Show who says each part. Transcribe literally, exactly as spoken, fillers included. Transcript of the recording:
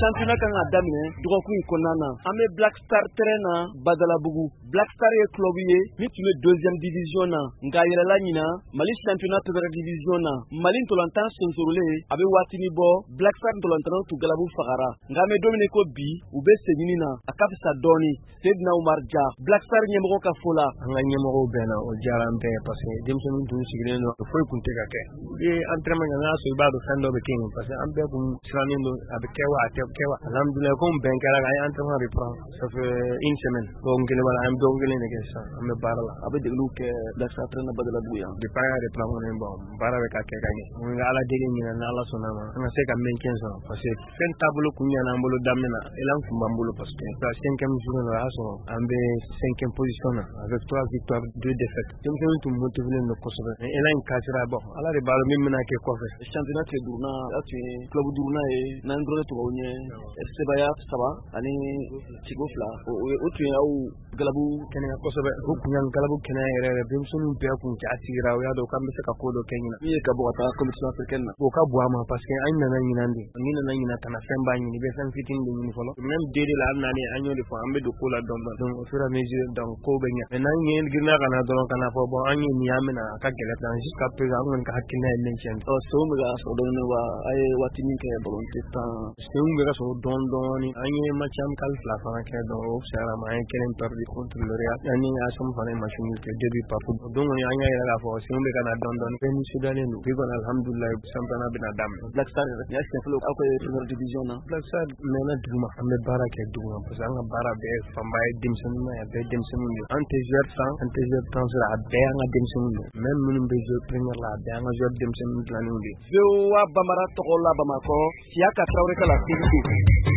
Speaker 1: championnat kan ka daminɛ dɔgɔkun in kɔnɔna na an bɛ Black Star terrain na Badalabugu. Black Star ye club ye min tun bɛ deuxième division na nka yɛlɛla ɲina Mali championnat première division na. Mali ntolantan sonsorolen a bɛ waatini bɔ Black Star ntolantanw tun galabu fagara nka an bɛ don min ko bi u bɛ segin na a ka fisa dɔɔni. Seydina Umar Dia Black Star ɲɛmɔgɔ ka fɔ la.
Speaker 2: An ka ɲɛmɔgɔw bɛn na o diyara an bɛɛ parce que denmisɛnninw tun sigilen don foyi kun tɛ ka kɛ. U ye entraînement kɛ n'a sɔrɔ i b'a dɔn fɛn dɔ bɛ kɛ yen parce que an bɛɛ kun sirannen don a bɛ kɛ wa a tɛ kɛ wa. Alhamdulilayi comme bɛn kɛra an ye entraînement reprendre ça fait une semaine. Dɔgɔkun kelen wala an bɛ dɔgɔkun kelen de kɛ sisan an bɛ baara la.
Speaker 1: A bɛ degeliw kɛ Black Star terrain na Badalabugu yan.
Speaker 2: Depuis an y'a reprendre kɔni bon baara bɛ ka kɛ ka ɲɛ. Mun ka Ala deli ɲina ni Ala sɔnna ma an ka se ka maintien sɔrɔ parce que fɛn taabolo kun ɲana an bolo daminɛ na élan kun b'an bolo parce que la cinquième journée la o y'a sɔrɔ an bɛ cinquième position na avec trois victoires deux défaites. Denmisɛnninw tun motivelen don kosɛbɛ. Élan in kasira bon Ala de b'a dɔn min bɛna kɛ kɔfɛ.
Speaker 1: Championnat tile duurunan a tun ye club duurunan ye n'an dɔrɔn tɔgɔw ɲɛ Sebaya saba ani Tigo fila o tun ye aw galabu
Speaker 2: kɛnɛya kosɛbɛ. O kun y'an galabu kɛnɛya yɛrɛ yɛrɛ denmisɛnninw bɛɛ kun ja sigira o y'a dɔn k'an bɛ se ka ko dɔ kɛ ɲina.
Speaker 1: Min ye ka bɔ ka taa compétition africaine na.
Speaker 2: O ka bon a ma parce que an nana ɲinan de. Ni nana ɲinan kana fɛn b'a ɲini i bɛ fɛn fitinin de ɲini fɔlɔ. Même deux de la an nalen an y'o de fɔ an bɛ don ko la dɔɔnin dɔɔnin. Donc au fur et à mesure donc ko bɛ ɲɛ. Maintenant n ye girinna ka na dɔrɔn ka na fɔ bon an ye nin y'an bɛna a ka gɛlɛn tan jusqu'à présent an kɔni ka hakilina ye maintien.
Speaker 1: Ɔ senw bɛ ka sɔrɔ dɔɔnin wa a ye waati min kɛ ballon tan.
Speaker 2: Senw bɛ ka sɔrɔ dɔɔnin dɔɔnin an ye match amical fila fana kɛ donc o fisayara ma an ye kelen perdu contre le Real. Ani Asam fana ye match nul kɛ deux buts partout. Donc kɔni an y'a yɛrɛ k'a fɔ senw bɛ ka na dɔɔnin dɔɔnin. Bɛɛ nisɔndiyalen don. Bi kɔni alhamdulilayi championnat bɛna daminɛ.
Speaker 1: Black Star yɛrɛ ni y'a siɲɛ fɔlɔ aw ka première division na.
Speaker 2: Black Star mɛnna duguma an bɛ baara kɛ duguma parce que an ka baara bɛɛ fanba ye denmisɛnninw ye a bɛɛ denmisɛnninw de. An tɛ joueur san an tɛ joueur transfert a bɛɛ an ka denmisɛnninw de. Même minnu bɛ jouer première la a bɛɛ an ka joueur denmisɛnninw dilannenw de.
Speaker 1: V O A Bambara tɔgɔ la Bamakɔ Siyaka Traoré ka la